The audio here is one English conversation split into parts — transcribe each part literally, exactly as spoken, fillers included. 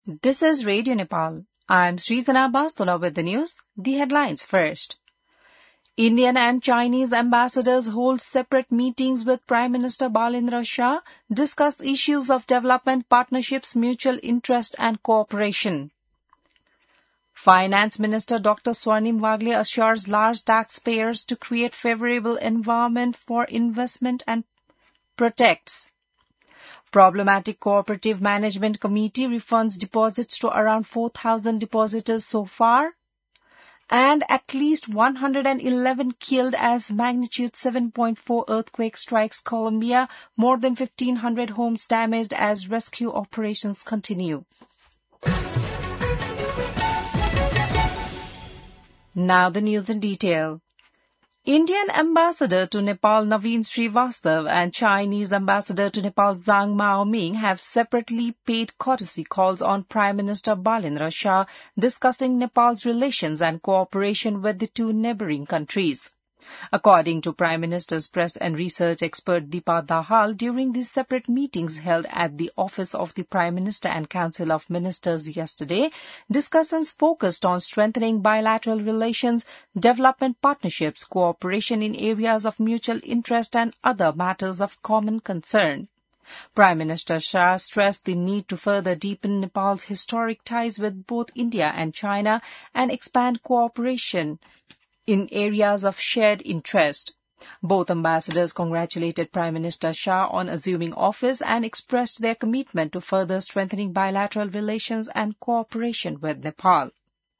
This is Radio Nepal. I'm Srizana Bastula with the news. The headlines first. Indian and Chinese ambassadors hold separate meetings with Prime Minister Balendra Shah, discuss issues of development, partnerships, mutual interest and cooperation. Finance Minister Doctor Swarnim Wagle assures large taxpayers to create favorable environment for investment and protects. Problematic Cooperative Management Committee refunds deposits to around four thousand depositors so far. And at least one hundred eleven killed as magnitude seven point four earthquake strikes Colombia, more than fifteen hundred homes damaged as rescue operations continue. Now the news in detail. Indian Ambassador to Nepal Naveen Srivastav and Chinese Ambassador to Nepal Zhang Maoming have separately paid courtesy calls on Prime Minister Balendra Shah discussing Nepal's relations and cooperation with the two neighbouring countries. According to Prime Minister's press and research expert Deepa Dahal, during these separate meetings held at the office of the Prime Minister and Council of Ministers yesterday, discussions focused on strengthening bilateral relations, development partnerships, cooperation in areas of mutual interest and other matters of common concern. Prime Minister Shah stressed the need to further deepen Nepal's historic ties with both India and China and expand cooperation in areas of shared interest. Both ambassadors congratulated Prime Minister Shah on assuming office and expressed their commitment to further strengthening bilateral relations and cooperation with Nepal.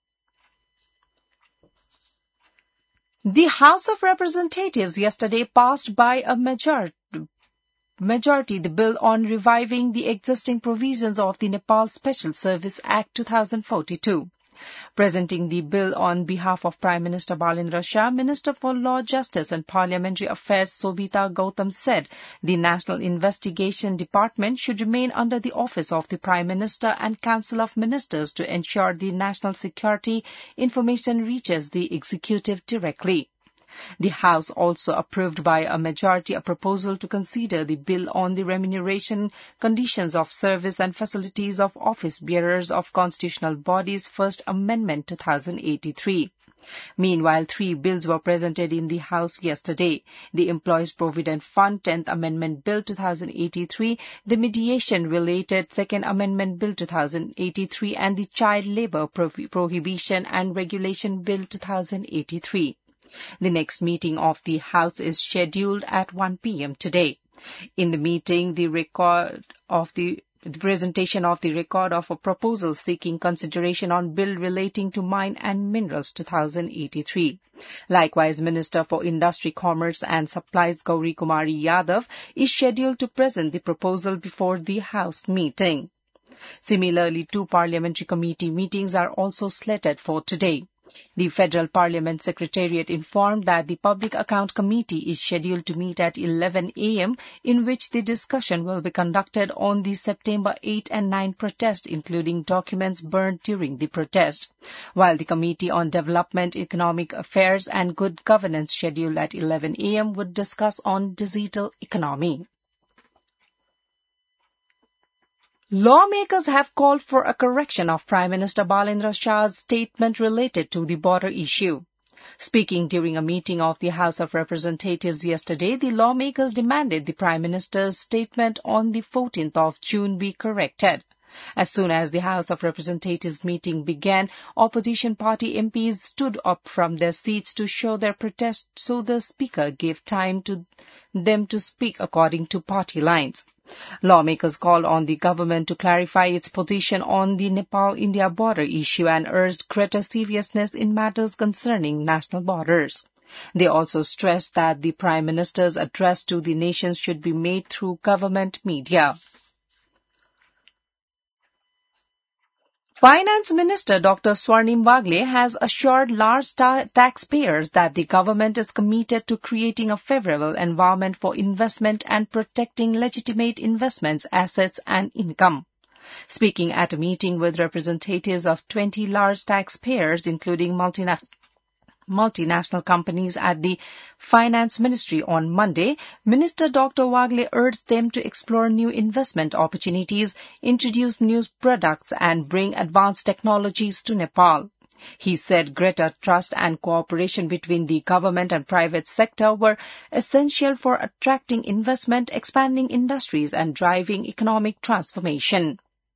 The House of Representatives yesterday passed by a majority Majority the bill on reviving the existing provisions of the Nepal Special Service Act two thousand forty-two. Presenting the bill on behalf of Prime Minister Balendra Shah, Minister for Law, Justice and Parliamentary Affairs Sobhita Gautam said the National Investigation Department should remain under the office of the Prime Minister and Council of Ministers to ensure the national security information reaches the executive directly. The House also approved by a majority a proposal to consider the bill on the remuneration, conditions of service and facilities of office bearers of constitutional bodies, First Amendment two thousand eighty-three. Meanwhile, three bills were presented in the House yesterday. The Employees Provident Fund tenth Amendment Bill two thousand eighty-three, the Mediation-related second Amendment Bill two thousand eighty-three and the Child Labour Prohibition and Regulation Bill two thousand eighty-three. The next meeting of the House is scheduled at one p.m. today. In the meeting, the record of the, the presentation of the record of a proposal seeking consideration on bill relating to mine and minerals two thousand eighty-three. Likewise, Minister for Industry, Commerce and Supplies Gauri Kumari Yadav is scheduled to present the proposal before the House meeting. Similarly, two parliamentary committee meetings are also slated for today. The Federal Parliament Secretariat informed that the Public Account Committee is scheduled to meet at eleven a.m., in which the discussion will be conducted on the September eighth and ninth protest, including documents burned during the protest, while the Committee on Development, Economic Affairs and Good Governance scheduled at eleven a.m. would discuss on digital economy. Lawmakers have called for a correction of Prime Minister Balendra Shah's statement related to the border issue. Speaking during a meeting of the House of Representatives yesterday, the lawmakers demanded the Prime Minister's statement on the fourteenth of June be corrected. As soon as the House of Representatives meeting began, opposition party M Ps stood up from their seats to show their protest, so the Speaker gave time to them to speak according to party lines. Lawmakers called on the government to clarify its position on the Nepal-India border issue and urged greater seriousness in matters concerning national borders. They also stressed that the Prime Minister's address to the nation should be made through government media. Finance Minister Doctor Swarnim Wagle has assured large ta- taxpayers that the government is committed to creating a favourable environment for investment and protecting legitimate investments, assets and income. Speaking at a meeting with representatives of twenty large taxpayers, including multinational multinational companies at the Finance Ministry on Monday, Minister Doctor Wagle urged them to explore new investment opportunities, introduce new products and bring advanced technologies to Nepal. He said greater trust and cooperation between the government and private sector were essential for attracting investment, expanding industries and driving economic transformation.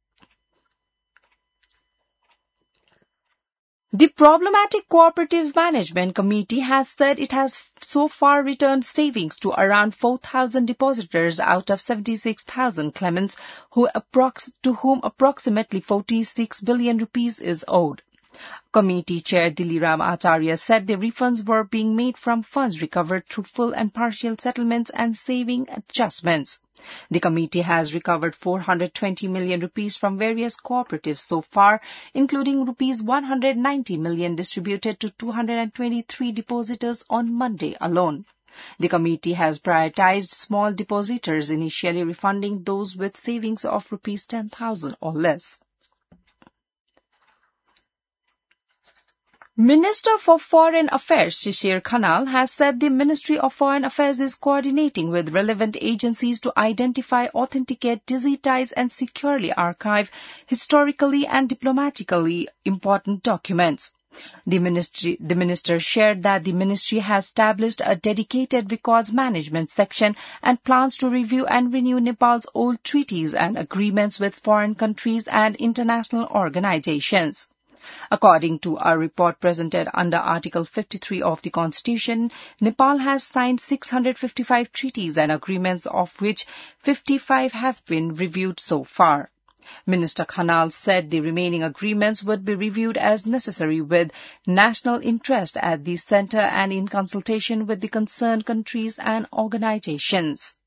The Problematic Cooperative Management Committee has said it has so far returned savings to around four thousand depositors out of seventy-six thousand claimants who approx- to whom approximately forty-six billion rupees is owed. Committee Chair Diliram Acharya said the refunds were being made from funds recovered through full and partial settlements and saving adjustments. The committee has recovered four hundred twenty million rupees from various cooperatives so far, including rupees one hundred ninety million distributed to two hundred twenty-three depositors on Monday alone. The committee has prioritized small depositors, initially refunding those with savings of rupees ten thousand or less. Minister for Foreign Affairs Shishir Khanal has said the Ministry of Foreign Affairs is coordinating with relevant agencies to identify, authenticate, digitize and securely archive historically and diplomatically important documents. The, ministry, the minister shared that the ministry has established a dedicated records management section and plans to review and renew Nepal's old treaties and agreements with foreign countries and international organizations. According to a report presented under Article fifty-three of the Constitution, Nepal has signed six hundred fifty-five treaties and agreements, of which fifty-five have been reviewed so far. Minister Khanal said the remaining agreements would be reviewed as necessary with national interest at the centre and in consultation with the concerned countries and organizations.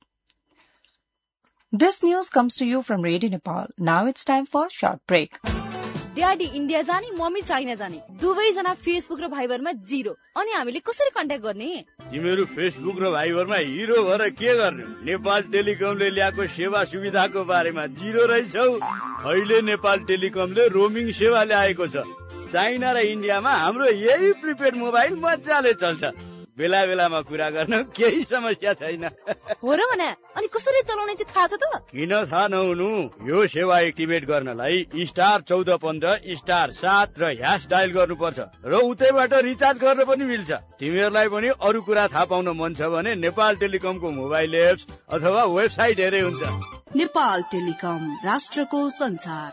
This news comes to you from Radio Nepal. Now it's time for a short break. Daddy India जाने mummy China जाने दुवैजना Facebook र भाइबरमा zero अनि हामीले कसरी contact गर्ने तिमीहरू Facebook र भाइबरमा हिरो भएर के गर्ने नेपाल टेलिकमले ल्याएको सेवा सुविधाको बारेमा जिरो रहेछौ अहिले नेपाल टेलिकमले रोमिङ सेवा ल्याएको छ चाइना र इन्डियामा हाम्रो यही प्रिपेड मोबाइल मजाले चल्छ बेला बेलामा कुरा गर्न केही समस्या छैन हो र भने अनि कसरी चलाउने चाहिँ थाहा छ त किन थाहा नहुनु यो सेवा एक्टिभेट गर्नलाई स्टार चौध पन्ध्र स्टार सात र ह्यास डायल गर्नुपर्छ र उतैबाट रिचार्ज गर्न पनि मिल्छ तिमीहरूलाई पनि अरू कुरा थाहा पाउन मन छ भने नेपाल टेलिकमको मोबाइल एप्स अथवा वेबसाइट हेरे हुन्छ नेपाल टेलिकम राष्ट्रको संचार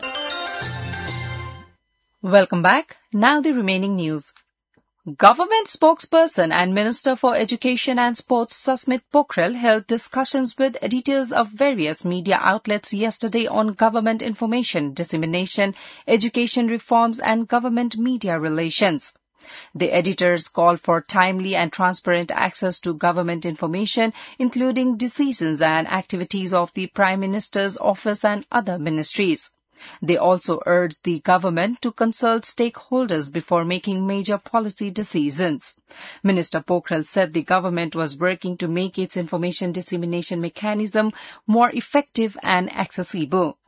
Welcome back. Now the remaining news. Government spokesperson and Minister for Education and Sports Susmit Pokhrel held discussions with editors of various media outlets yesterday on government information dissemination, education reforms and government media relations. The editors called for timely and transparent access to government information, including decisions and activities of the Prime Minister's office and other ministries. They also urged the government to consult stakeholders before making major policy decisions. Minister Pokhrel said the government was working to make its information dissemination mechanism more effective and accessible.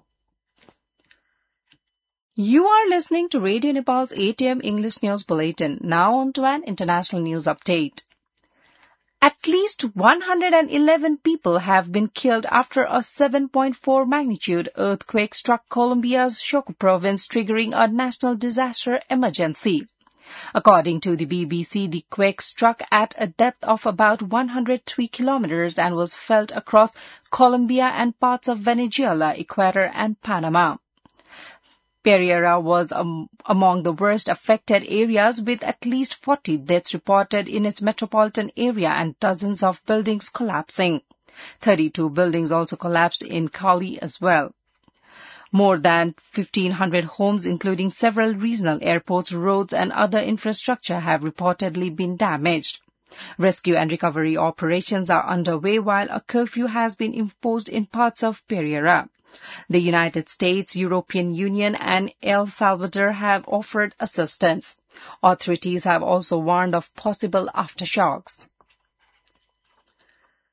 You are listening to Radio Nepal's eight a m English News Bulletin. Now on to an international news update. At least one hundred eleven people have been killed after a seven point four magnitude earthquake struck Colombia's Chocó province, triggering a national disaster emergency. According to the B B C, the quake struck at a depth of about one hundred three kilometers and was felt across Colombia and parts of Venezuela, Ecuador, and Panama. Pereira was um, among the worst affected areas, with at least forty deaths reported in its metropolitan area and dozens of buildings collapsing. thirty-two buildings also collapsed in Cali as well. More than fifteen hundred homes, including several regional airports, roads and other infrastructure, have reportedly been damaged. Rescue and recovery operations are underway while a curfew has been imposed in parts of Pereira. The United States, European Union and El Salvador have offered assistance. Authorities have also warned of possible aftershocks.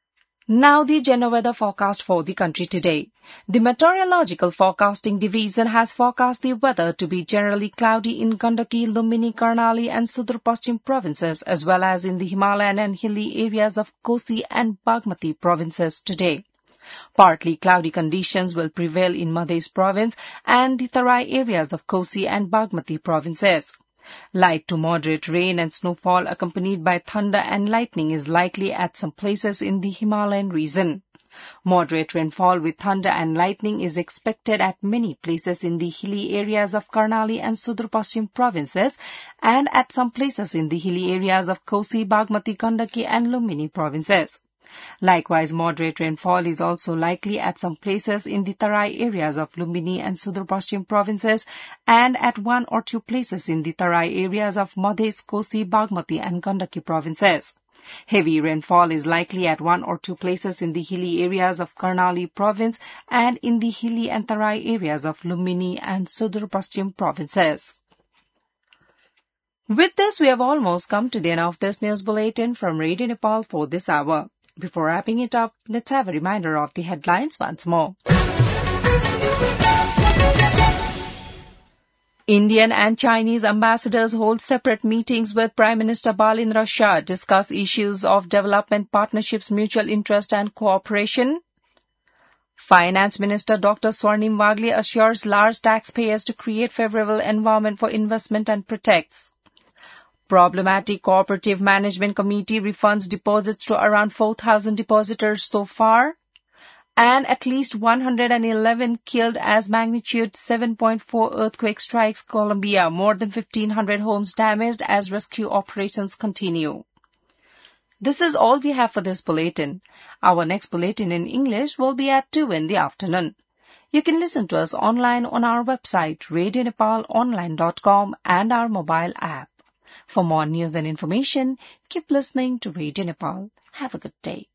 Now the general weather forecast for the country today. The Meteorological Forecasting Division has forecast the weather to be generally cloudy in Gandaki, Lumbini, Karnali and Sudar Paschim provinces as well as in the Himalayan and hilly areas of Kosi and Bagmati provinces today. Partly cloudy conditions will prevail in Madhya province and the Tarai areas of Kosi and Bagmati provinces. Light to moderate rain and snowfall accompanied by thunder and lightning is likely at some places in the Himalayan region. Moderate rainfall with thunder and lightning is expected at many places in the hilly areas of Karnali and Sudar Paschim provinces and at some places in the hilly areas of Kosi, Bagmati, Gandaki and Lumbini provinces. Likewise, moderate rainfall is also likely at some places in the Tarai areas of Lumbini and Sudar Paschim provinces and at one or two places in the Tarai areas of Madhya, Kosi, Bagmati and Gandaki provinces. Heavy rainfall is likely at one or two places in the hilly areas of Karnali province and in the hilly and Tarai areas of Lumbini and Sudar Paschim provinces. With this, we have almost come to the end of this news bulletin from Radio Nepal for this hour. Before wrapping it up, let's have a reminder of the headlines once more. Indian and Chinese ambassadors hold separate meetings with Prime Minister Bal in Russia, discuss issues of development partnerships, mutual interest and cooperation. Finance Minister Doctor Swarnim Wagle assures large taxpayers to create favorable environment for investment and protects. Problematic Cooperative Management Committee refunds deposits to around four thousand depositors so far. And at least one hundred eleven killed as magnitude seven point four earthquake strikes Colombia. More than fifteen hundred homes damaged as rescue operations continue. This is all we have for this bulletin. Our next bulletin in English will be at two in the afternoon. You can listen to us online on our website, radio nepal online dot com and our mobile app. For more news and information, keep listening to Radio Nepal. Have a good day.